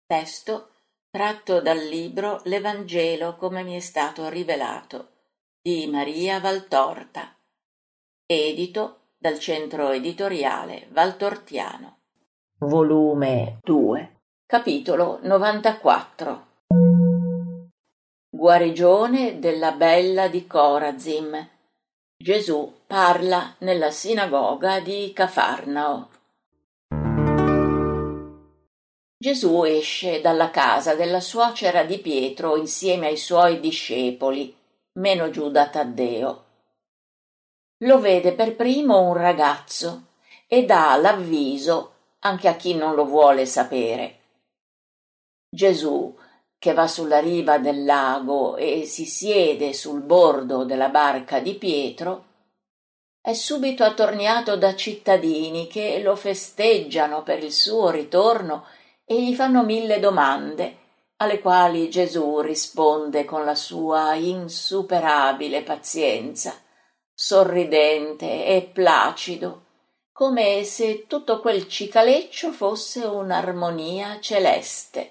Testo tratto dal libro L'Evangelo come mi è stato rivelato di Maria Valtorta, edito dal Centro Editoriale Valtortiano. Volume 2, capitolo 94. Guarigione della bella di Corazim. Gesù parla nella sinagoga di Cafarnao. Gesù esce dalla casa della suocera di Pietro insieme ai suoi discepoli, meno Giuda Taddeo. Lo vede per primo un ragazzo e dà l'avviso anche a chi non lo vuole sapere. Gesù, che va sulla riva del lago e si siede sul bordo della barca di Pietro, è subito attorniato da cittadini che lo festeggiano per il suo ritorno e gli fanno 1000 domande, alle quali Gesù risponde con la sua insuperabile pazienza, sorridente e placido, come se tutto quel cicaleccio fosse un'armonia celeste.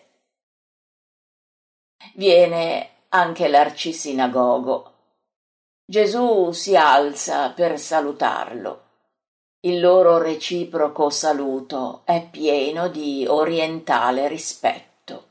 Viene anche l'arcisinagogo. Gesù si alza per salutarlo. Il loro reciproco saluto è pieno di orientale rispetto.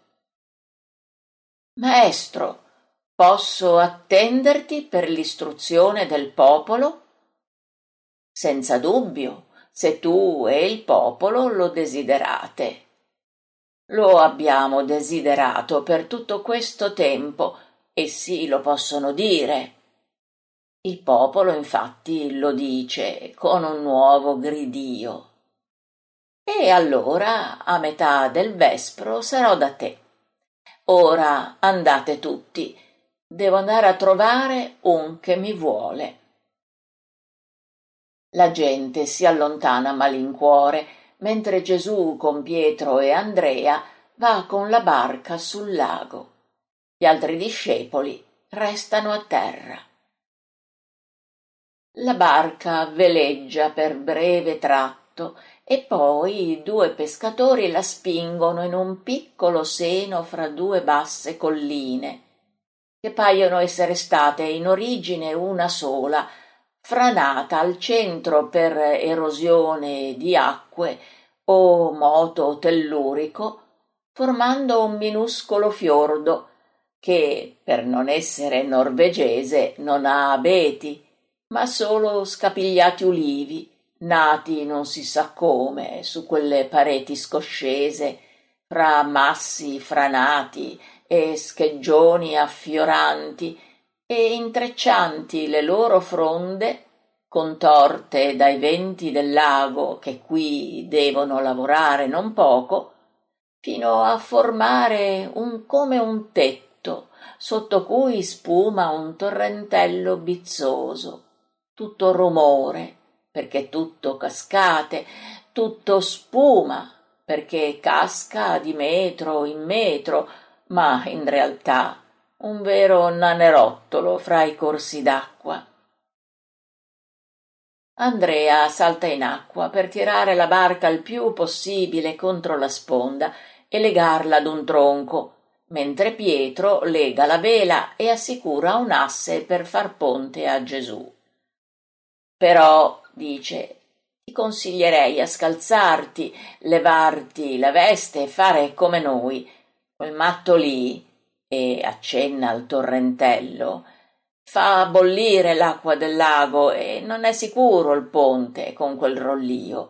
Maestro, posso attenderti per l'istruzione del popolo? Senza dubbio, se tu e il popolo lo desiderate. Lo abbiamo desiderato per tutto questo tempo, essi lo possono dire. Il popolo infatti lo dice con un nuovo gridio. E allora a metà del vespro sarò da te. Ora andate tutti, devo andare a trovare un che mi vuole. La gente si allontana a malincuore, mentre Gesù con Pietro e Andrea va con la barca sul lago. Gli altri discepoli restano a terra. La barca veleggia per breve tratto e poi i 2 pescatori la spingono in un piccolo seno fra 2 basse colline, che paiono essere state in origine una sola, franata al centro per erosione di acque o moto tellurico, formando un minuscolo fiordo che, per non essere norvegese, non ha abeti, ma solo scapigliati ulivi, nati non si sa come su quelle pareti scoscese, fra massi franati e scheggioni affioranti, e intreccianti le loro fronde, contorte dai venti del lago che qui devono lavorare non poco, fino a formare come un tetto sotto cui spuma un torrentello bizzoso, tutto rumore, perché tutto cascate, tutto spuma, perché casca di metro in metro, ma in realtà un vero nanerottolo fra i corsi d'acqua. Andrea salta in acqua per tirare la barca il più possibile contro la sponda e legarla ad un tronco, mentre Pietro lega la vela e assicura un asse per far ponte a Gesù. Però, dice, ti consiglierei a scalzarti, levarti la veste e fare come noi. Quel matto lì, e accenna al torrentello, fa bollire l'acqua del lago e non è sicuro il ponte con quel rollio.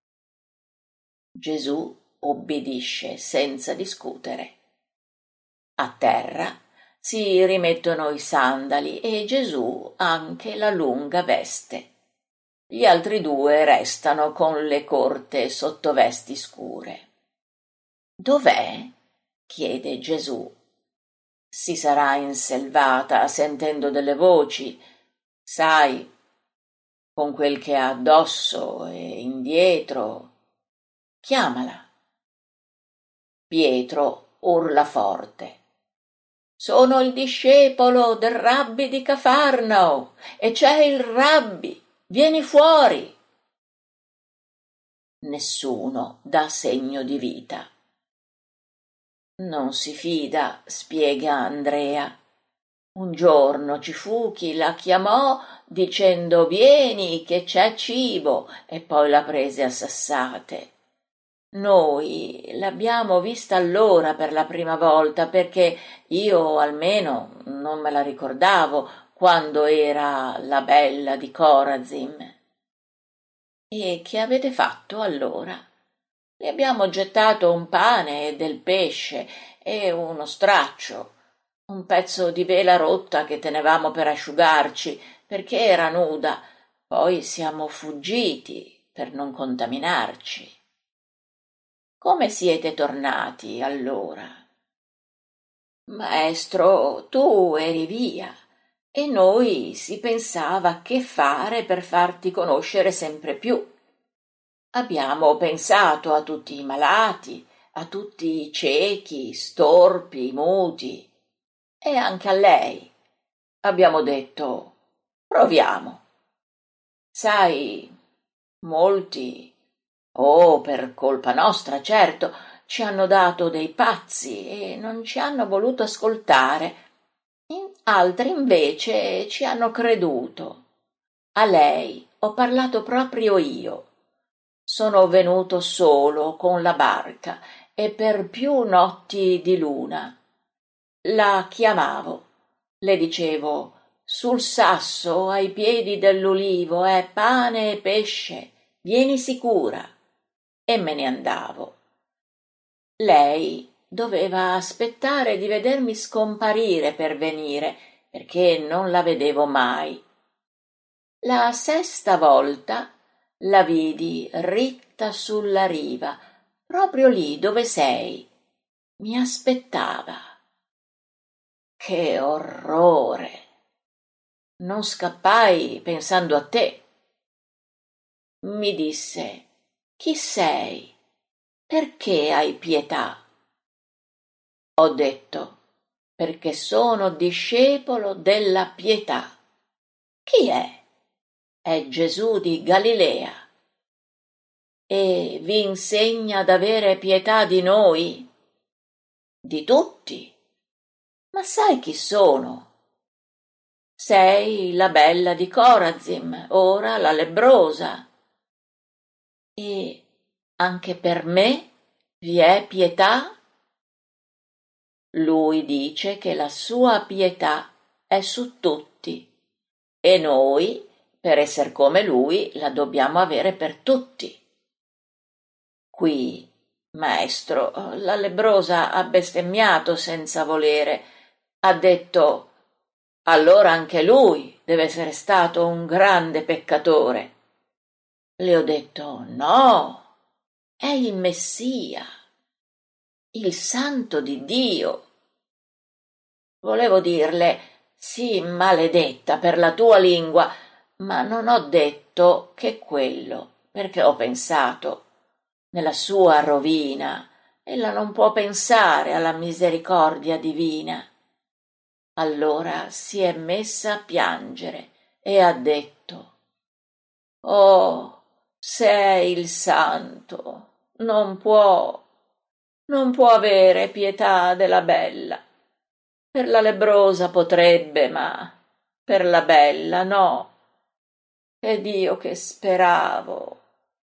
Gesù obbedisce senza discutere. A terra si rimettono i sandali e Gesù anche la lunga veste. Gli altri 2 restano con le corte sottovesti scure. Dov'è? Chiede Gesù. Si sarà inselvata sentendo delle voci, sai, con quel che ha addosso e indietro. Chiamala. Pietro urla forte. Sono il discepolo del Rabbi di Cafarnao e c'è il Rabbi. Vieni fuori! Nessuno dà segno di vita. Non si fida, spiega Andrea. Un giorno ci fu chi la chiamò dicendo vieni che c'è cibo e poi la prese a sassate. Noi l'abbiamo vista allora per la prima volta perché io almeno non me la ricordavo quando era la bella di Corazim. E che avete fatto allora? Le abbiamo gettato un pane e del pesce e uno straccio, un pezzo di vela rotta che tenevamo per asciugarci perché era nuda. Poi siamo fuggiti per non contaminarci. Come siete tornati allora? Maestro, tu eri via e noi si pensava che fare per farti conoscere sempre più. Abbiamo pensato a tutti i malati, a tutti i ciechi, storpi, muti e anche a lei. Abbiamo detto, proviamo. Sai, molti, per colpa nostra, certo, ci hanno dato dei pazzi e non ci hanno voluto ascoltare. Altri invece ci hanno creduto. A lei ho parlato proprio io. Sono venuto solo con la barca e per più notti di luna. La chiamavo, le dicevo sul sasso ai piedi dell'ulivo è pane e pesce, vieni sicura, e me ne andavo. Lei doveva aspettare di vedermi scomparire per venire, perché non la vedevo mai. La sesta volta la vidi ritta sulla riva, proprio lì dove sei. Mi aspettava. Che orrore! Non scappai pensando a te. Mi disse, chi sei? Perché hai pietà? Ho detto, perché sono discepolo della pietà. Chi è? È Gesù di Galilea. E vi insegna ad avere pietà di noi? Di tutti. Ma sai chi sono? Sei la bella di Corazim, ora la lebbrosa. E anche per me vi è pietà? Lui dice che la sua pietà è su tutti e noi, per esser come lui, la dobbiamo avere per tutti. Qui, maestro, la lebbrosa ha bestemmiato senza volere. Ha detto allora anche lui deve essere stato un grande peccatore. Le ho detto no, è il Messia, il santo di Dio. Volevo dirle sì, maledetta per la tua lingua, ma non ho detto che quello, perché ho pensato nella sua rovina ella non può pensare alla misericordia divina. Allora si è messa a piangere e ha detto oh, sei il santo, non può avere pietà della bella. Per la lebbrosa potrebbe, ma per la bella no. Ed io che speravo.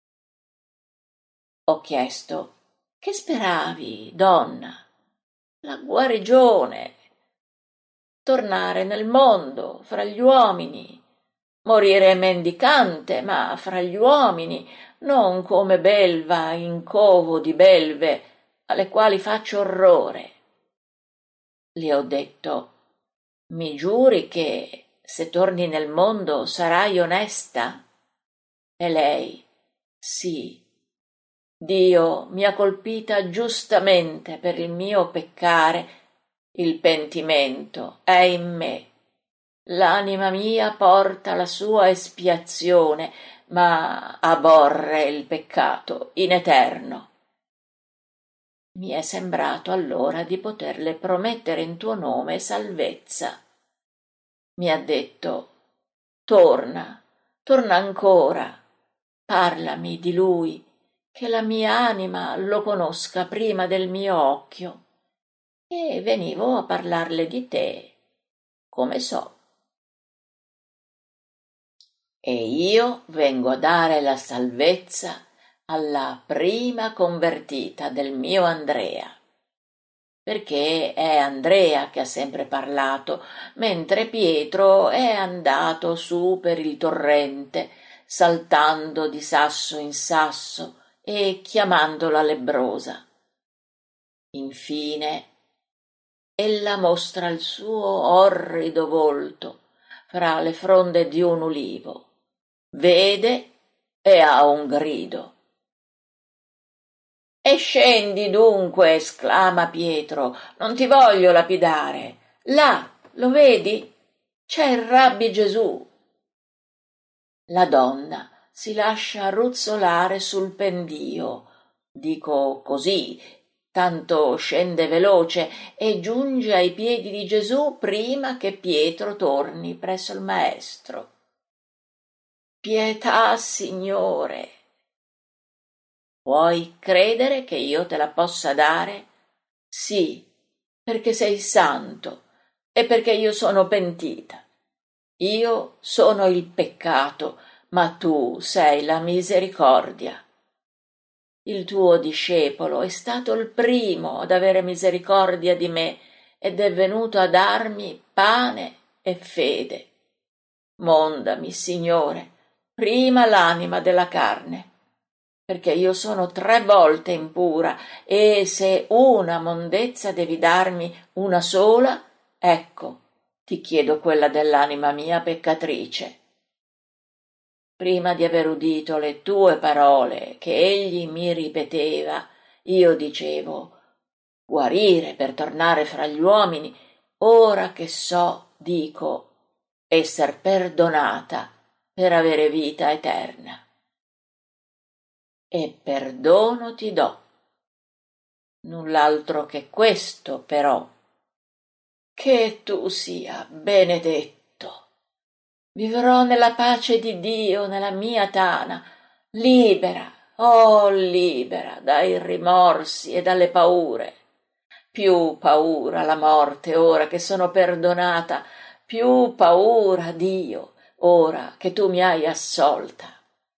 Ho chiesto, che speravi, donna? La guarigione, tornare nel mondo, fra gli uomini, morire mendicante, ma fra gli uomini, non come belva in covo di belve, alle quali faccio orrore. Le ho detto, mi giuri che se torni nel mondo sarai onesta? E lei, sì. Dio mi ha colpita giustamente per il mio peccare, il pentimento è in me. L'anima mia porta la sua espiazione, ma aborre il peccato in eterno. Mi è sembrato allora di poterle promettere in tuo nome salvezza. Mi ha detto, torna, torna ancora, parlami di lui, che la mia anima lo conosca prima del mio occhio. e venivo a parlarle di te, come so. E io vengo a dare la salvezza alla prima convertita del mio Andrea, perché è Andrea che ha sempre parlato, mentre Pietro è andato su per il torrente, saltando di sasso in sasso e chiamandola lebbrosa. Infine ella mostra il suo orrido volto fra le fronde di un ulivo, vede e ha un grido. E scendi dunque, esclama Pietro, non ti voglio lapidare. Là, lo vedi? C'è il Rabbi Gesù. La donna si lascia ruzzolare sul pendio, dico così, tanto scende veloce e giunge ai piedi di Gesù prima che Pietro torni presso il maestro. Pietà, Signore! Puoi credere che io te la possa dare? Sì, perché sei santo e perché io sono pentita. Io sono il peccato, ma tu sei la misericordia. Il tuo discepolo è stato il primo ad avere misericordia di me ed è venuto a darmi pane e fede. Mondami, Signore, prima l'anima della carne, perché io sono 3 volte impura e se una mondezza devi darmi una sola, ecco, ti chiedo quella dell'anima mia peccatrice. Prima di aver udito le tue parole che egli mi ripeteva, io dicevo, guarire per tornare fra gli uomini, ora che so, dico, esser perdonata per avere vita eterna. E perdono ti do. Null'altro che questo, però, che tu sia benedetto. Vivrò nella pace di Dio, nella mia tana, libera, oh libera dai rimorsi e dalle paure. Più paura la morte ora che sono perdonata, più paura Dio ora che tu mi hai assolta.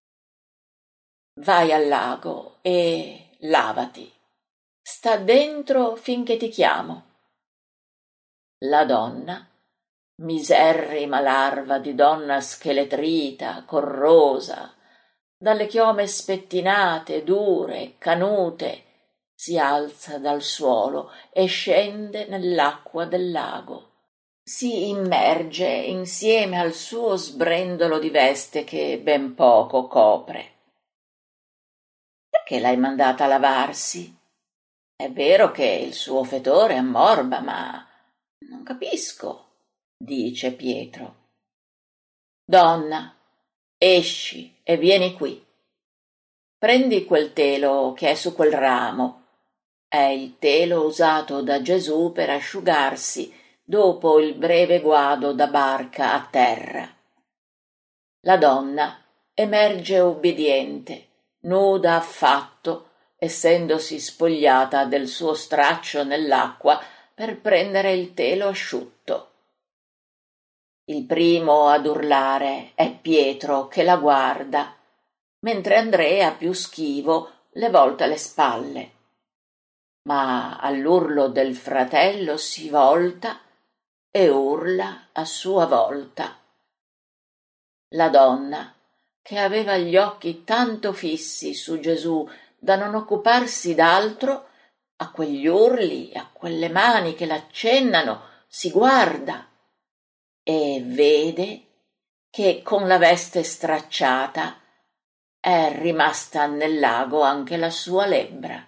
Vai al lago e lavati. Sta dentro finché ti chiamo. La donna, miserrima larva di donna scheletrita, corrosa, dalle chiome spettinate, dure, canute, si alza dal suolo e scende nell'acqua del lago. Si immerge insieme al suo sbrendolo di veste che ben poco copre. Perché l'hai mandata a lavarsi? È vero che il suo fetore ammorba, ma non capisco, dice Pietro. Donna, esci e vieni qui. Prendi quel telo che è su quel ramo. È il telo usato da Gesù per asciugarsi dopo il breve guado da barca a terra. La donna emerge ubbidiente, nuda affatto, essendosi spogliata del suo straccio nell'acqua per prendere il telo asciutto. Il primo ad urlare è Pietro che la guarda, mentre Andrea, più schivo, le volta le spalle. Ma all'urlo del fratello si volta e urla a sua volta. La donna, che aveva gli occhi tanto fissi su Gesù da non occuparsi d'altro, a quegli urli, a quelle mani che l'accennano, si guarda e vede che con la veste stracciata è rimasta nel lago anche la sua lebbra.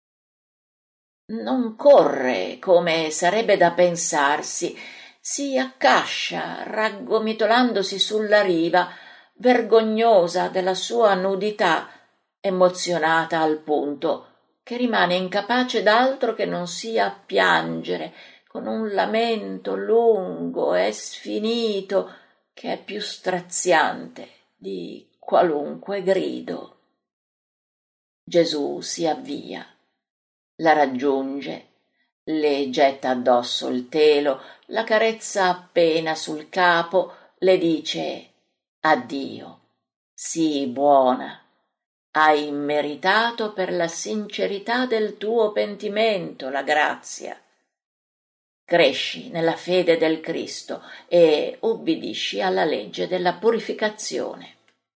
Non corre come sarebbe da pensarsi, si accascia raggomitolandosi sulla riva, vergognosa della sua nudità, emozionata al punto che rimane incapace d'altro che non sia piangere con un lamento lungo e sfinito che è più straziante di qualunque grido. Gesù si avvia, la raggiunge, Le getta addosso il telo, la carezza appena sul capo, le dice addio, sii buona, hai meritato per la sincerità del tuo pentimento la grazia. Cresci nella fede del Cristo e ubbidisci alla legge della purificazione.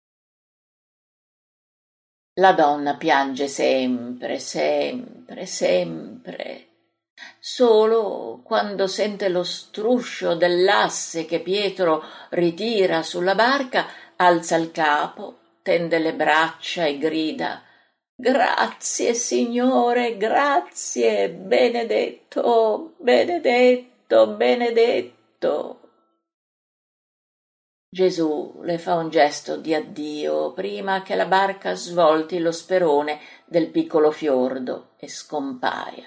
La donna piange sempre, sempre, sempre. Solo quando sente lo struscio dell'asse che Pietro ritira sulla barca, alza il capo, tende le braccia e grida: «Grazie, Signore, grazie, benedetto, benedetto, benedetto!» Gesù le fa un gesto di addio prima che la barca svolti lo sperone del piccolo fiordo e scompaia.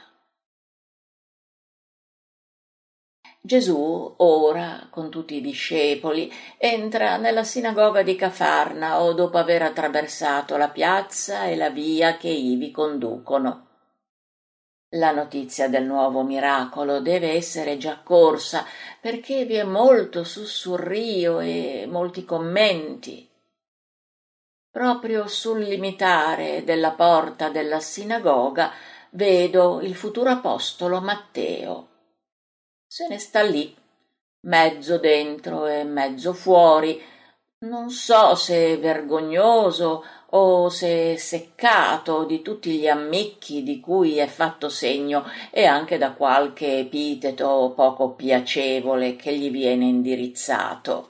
Gesù ora, con tutti i discepoli, entra nella sinagoga di Cafarnao dopo aver attraversato la piazza e la via che ivi conducono. La notizia del nuovo miracolo deve essere già corsa, perché vi è molto sussurrio e molti commenti. Proprio sul limitare della porta della sinagoga vedo il futuro apostolo Matteo. Se ne sta lì, mezzo dentro e mezzo fuori, non so se vergognoso o se seccato di tutti gli ammicchi di cui è fatto segno e anche da qualche epiteto poco piacevole che gli viene indirizzato.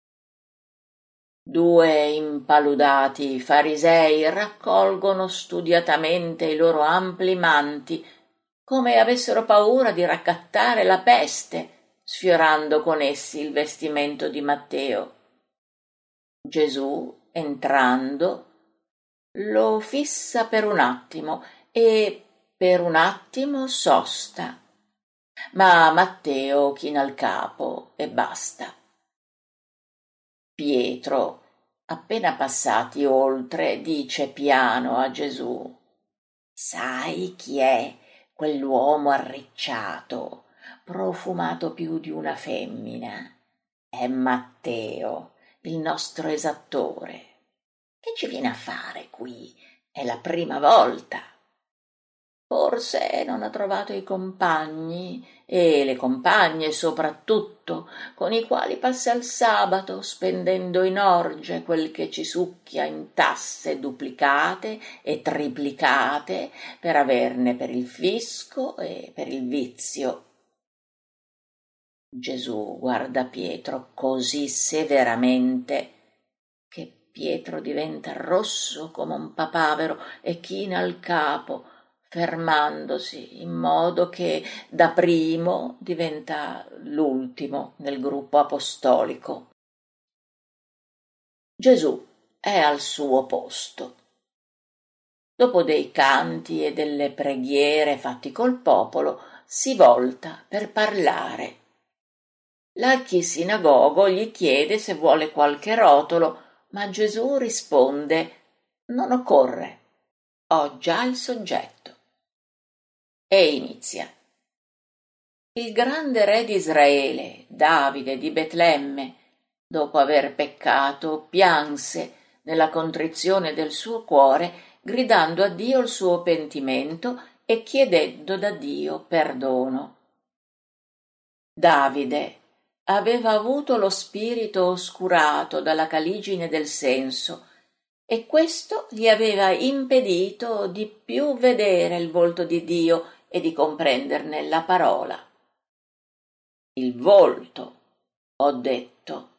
Due impaludati farisei raccolgono studiatamente i loro ampli manti, come avessero paura di raccattare la peste, sfiorando con essi il vestimento di Matteo. Gesù, entrando, lo fissa per un attimo e per un attimo sosta. Ma Matteo china il capo e basta. Pietro, appena passati oltre, dice piano a Gesù: «Sai chi è quell'uomo arricciato, profumato più di una femmina? È Matteo, il nostro esattore. Che ci viene a fare qui? È la prima volta. Forse non ha trovato i compagni e le compagne soprattutto, con i quali passa il sabato spendendo in orge quel che ci succhia in tasse duplicate e triplicate per averne per il fisco e per il vizio». Gesù guarda Pietro così severamente che Pietro diventa rosso come un papavero e china il capo, fermandosi in modo che da primo diventa l'ultimo nel gruppo apostolico. Gesù è al suo posto. Dopo dei canti e delle preghiere fatti col popolo, si volta per parlare. L'archisinagogo gli chiede se vuole qualche rotolo, ma Gesù risponde: «Non occorre, ho già il soggetto». E inizia: «Il grande re di Israele, Davide di Betlemme, dopo aver peccato, pianse nella contrizione del suo cuore, gridando a Dio il suo pentimento e chiedendo da Dio perdono. Davide aveva avuto lo spirito oscurato dalla caligine del senso, e questo gli aveva impedito di più vedere il volto di Dio e di comprenderne la parola. Il volto, ho detto.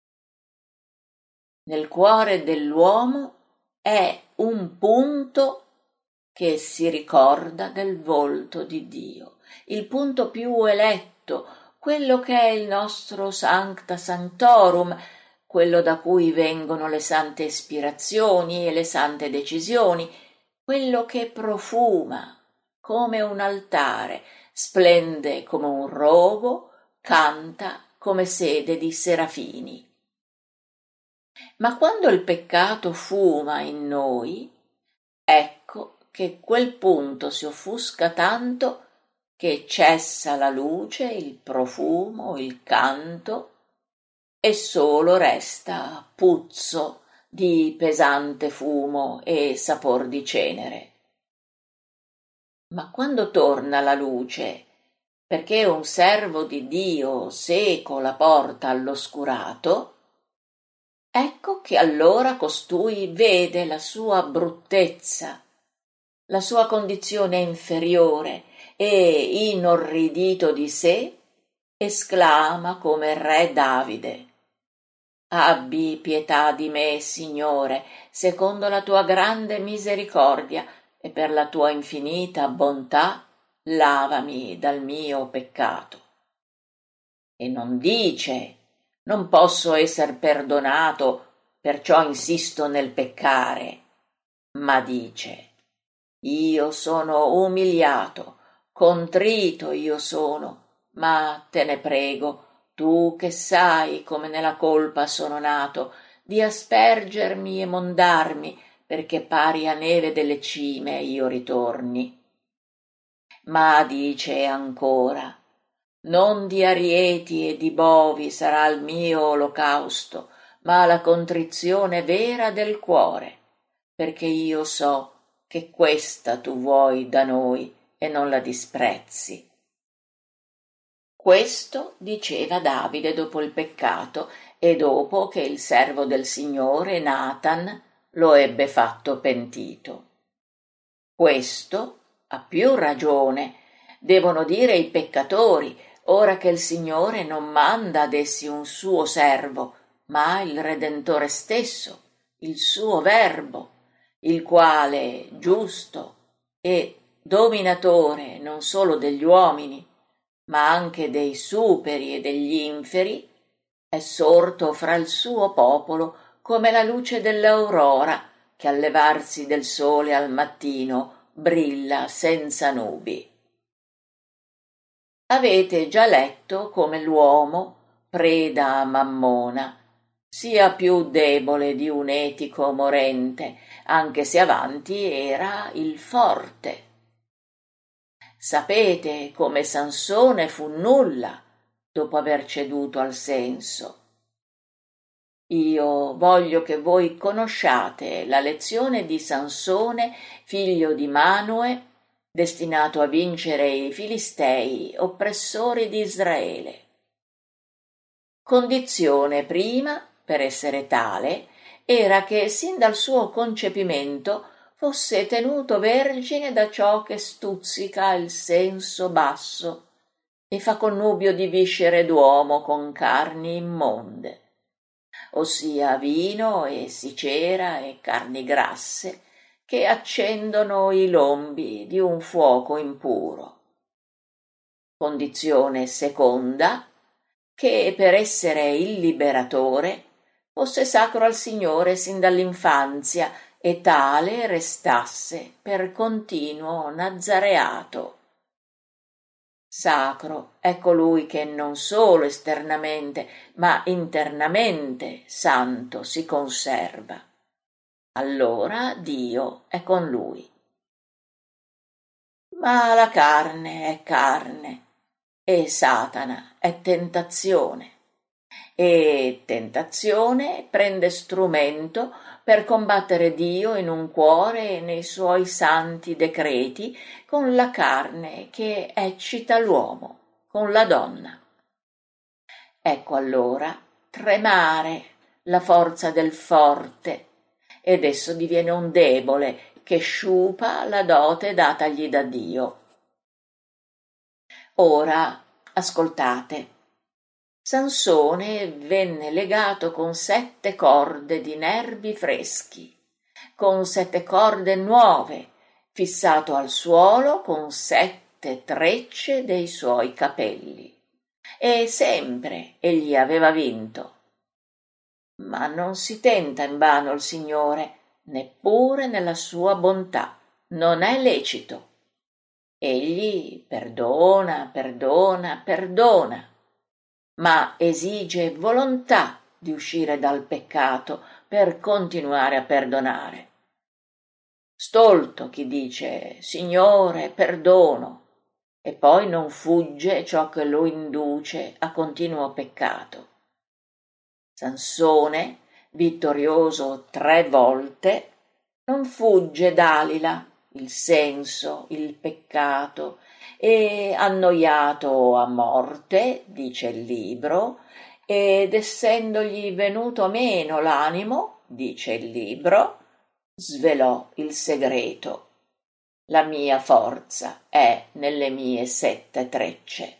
Nel cuore dell'uomo è un punto che si ricorda del volto di Dio, il punto più eletto, quello che è il nostro Sancta Sanctorum, quello da cui vengono le sante ispirazioni e le sante decisioni, quello che profuma come un altare, splende come un rogo, canta come sede di serafini. Ma quando il peccato fuma in noi, ecco che quel punto si offusca tanto che cessa la luce, il profumo, il canto, e solo resta puzzo di pesante fumo e sapor di cenere. Ma quando torna la luce, perché un servo di Dio seco la porta all'oscurato, ecco che allora costui vede la sua bruttezza, la sua condizione inferiore, e, inorridito di sé, esclama come re Davide: «Abbi pietà di me, Signore, secondo la tua grande misericordia, e per la tua infinita bontà lavami dal mio peccato». E non dice: «Non posso esser perdonato, perciò insisto nel peccare», ma dice: «Io sono umiliato, contrito io sono, ma te ne prego, tu che sai come nella colpa sono nato, di aspergermi e mondarmi, perché pari a neve delle cime io ritorni». Ma dice ancora: «Non di arieti e di bovi sarà il mio olocausto, ma la contrizione vera del cuore, perché io so che questa tu vuoi da noi e non la disprezzi». Questo diceva Davide dopo il peccato e dopo che il servo del Signore, Natan, lo ebbe fatto pentito. Questo, a più ragione, devono dire i peccatori, ora che il Signore non manda ad essi un suo servo, ma il Redentore stesso, il suo Verbo, il quale, giusto e dominatore non solo degli uomini, ma anche dei superi e degli inferi, è sorto fra il suo popolo come la luce dell'aurora, che al levarsi del sole al mattino brilla senza nubi. Avete già letto come l'uomo, preda a Mammona, sia più debole di un etico morente, anche se avanti era il forte. Sapete come Sansone fu nulla dopo aver ceduto al senso. Io voglio che voi conosciate la lezione di Sansone, figlio di Manue, destinato a vincere i Filistei, oppressori di Israele. Condizione prima, per essere tale, era che sin dal suo concepimento fosse tenuto vergine da ciò che stuzzica il senso basso e fa connubio di viscere d'uomo con carni immonde, ossia vino e sicera e carni grasse che accendono i lombi di un fuoco impuro. Condizione seconda, che per essere il liberatore fosse sacro al Signore sin dall'infanzia e tale restasse per continuo nazareato. Sacro è colui che non solo esternamente, ma internamente santo si conserva. Allora Dio è con lui. Ma la carne è carne, e Satana è tentazione, e tentazione prende strumento per combattere Dio in un cuore e nei suoi santi decreti con la carne che eccita l'uomo, con la donna. Ecco allora tremare la forza del forte, ed esso diviene un debole che sciupa la dote datagli da Dio. Ora ascoltate. Sansone venne legato con 7 corde di nervi freschi, con 7 corde nuove, fissato al suolo con 7 trecce dei suoi capelli. E sempre egli aveva vinto. Ma non si tenta invano il Signore, neppure nella sua bontà. Non è lecito. Egli perdona, perdona, perdona, ma esige volontà di uscire dal peccato per continuare a perdonare. Stolto chi dice: «Signore, perdono», e poi non fugge ciò che lo induce a continuo peccato. Sansone, vittorioso 3 volte, non fugge Dalila, il senso, il peccato, e annoiato a morte, dice il libro, ed essendogli venuto meno l'animo, dice il libro, svelò il segreto. La mia forza è nelle mie 7 trecce.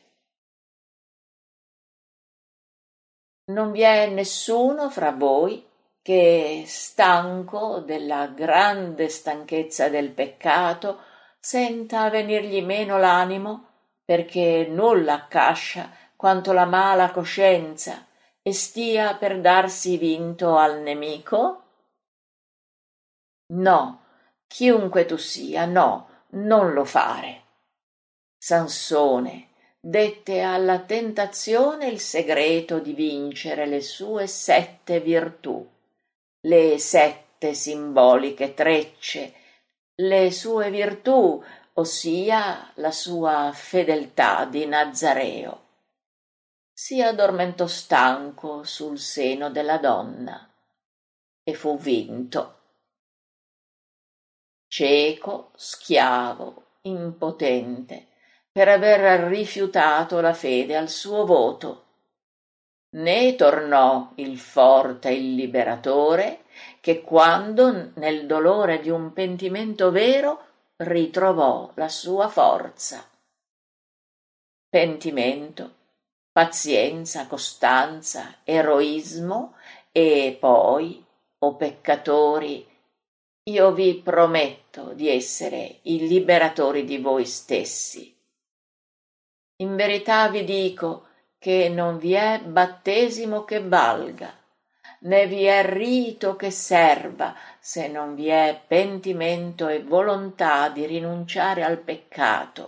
Non vi è nessuno fra voi che, stanco della grande stanchezza del peccato, senta venirgli meno l'animo, perché nulla accascia quanto la mala coscienza, e stia per darsi vinto al nemico? No, chiunque tu sia, no, non lo fare. Sansone dette alla tentazione il segreto di vincere le sue 7 virtù, le 7 simboliche trecce, le sue virtù, ossia la sua fedeltà di Nazareo. Si addormentò stanco sul seno della donna e fu vinto. Cieco, schiavo, impotente, per aver rifiutato la fede al suo voto. Ne tornò il forte il liberatore, che quando nel dolore di un pentimento vero ritrovò la sua forza. Pentimento, pazienza, costanza, eroismo e poi, o peccatori, io vi prometto di essere i liberatori di voi stessi. In verità vi dico che non vi è battesimo che valga, né vi è rito che serva, se non vi è pentimento e volontà di rinunciare al peccato.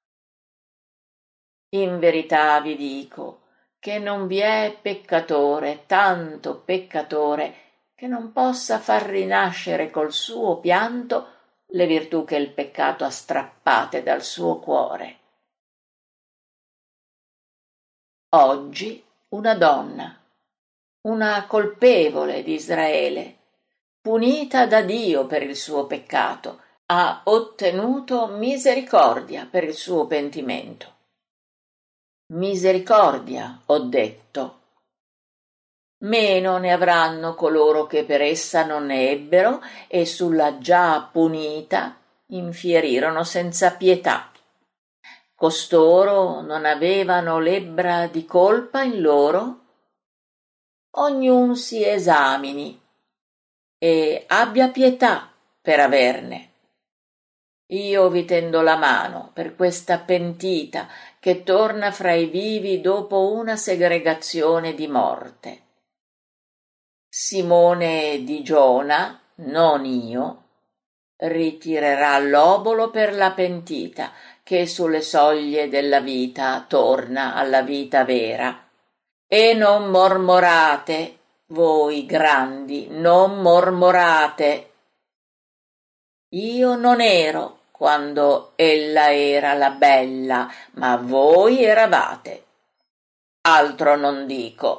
In verità vi dico che non vi è peccatore, tanto peccatore, che non possa far rinascere col suo pianto le virtù che il peccato ha strappate dal suo cuore. Oggi una donna, una colpevole di Israele, punita da Dio per il suo peccato, ha ottenuto misericordia per il suo pentimento. Misericordia, ho detto. Meno ne avranno coloro che per essa non ne ebbero e sulla già punita infierirono senza pietà. Costoro non avevano lebbra di colpa in loro? Ognun si esamini e abbia pietà per averne. Io vi tendo la mano per questa pentita che torna fra i vivi dopo una segregazione di morte. Simone di Giona, non io, ritirerà l'obolo per la pentita che sulle soglie della vita torna alla vita vera. E non mormorate, voi grandi, non mormorate. Io non ero quando ella era la bella, ma voi eravate. Altro non dico.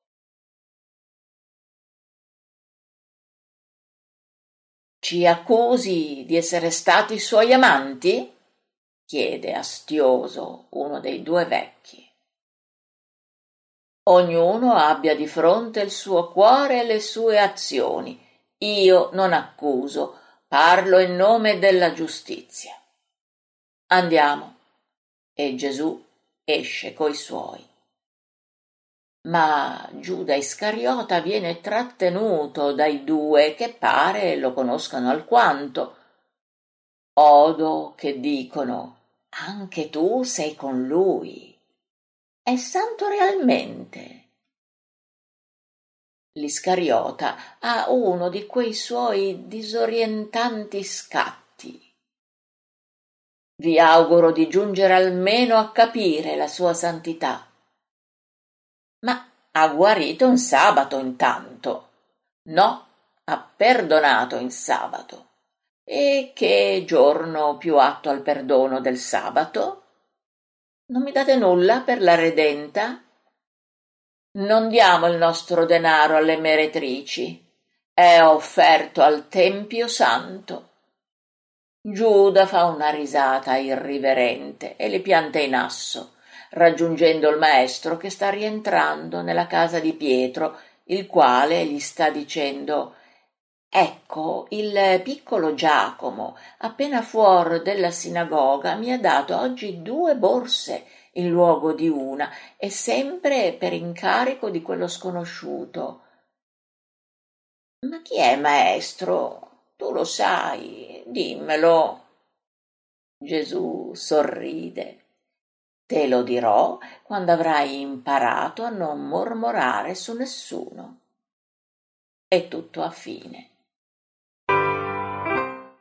Ci accusi di essere stati suoi amanti? Chiede astioso uno dei 2 vecchi. Ognuno abbia di fronte il suo cuore e le sue azioni. Io non accuso, parlo in nome della giustizia. Andiamo. E Gesù esce coi suoi. Ma Giuda Iscariota viene trattenuto dai 2 che pare lo conoscano alquanto. Odo che dicono: anche tu sei con lui. È santo realmente. L'Iscariota ha uno di quei suoi disorientanti scatti. Vi auguro di giungere almeno a capire la sua santità. Ma ha guarito in sabato intanto. No, ha perdonato in sabato. E che giorno più atto al perdono del sabato? Non mi date nulla per la redenta? Non diamo il nostro denaro alle meretrici. È offerto al Tempio Santo. Giuda fa una risata irriverente e le pianta in asso, raggiungendo il maestro che sta rientrando nella casa di Pietro, il quale gli sta dicendo: «Ecco, il piccolo Giacomo, appena fuori della sinagoga, mi ha dato oggi 2 borse in luogo di una, e sempre per incarico di quello sconosciuto». «Ma chi è, maestro? Tu lo sai, dimmelo». Gesù sorride. «Te lo dirò quando avrai imparato a non mormorare su nessuno». E tutto a fine.